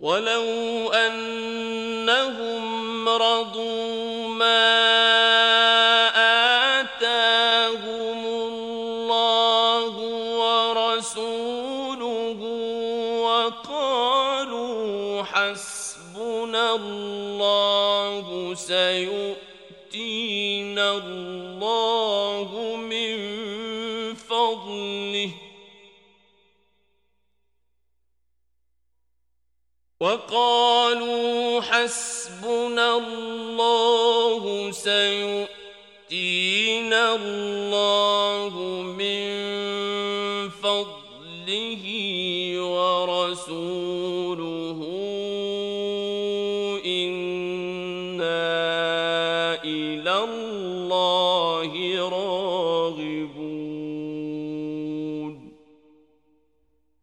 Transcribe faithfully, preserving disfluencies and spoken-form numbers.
ولو أنهم رضوا ما آتاهم الله ورسوله وقالوا حسبنا الله سيؤتينا الله من فضله وقالوا حسبنا الله سيؤتينا الله من فضله ورسوله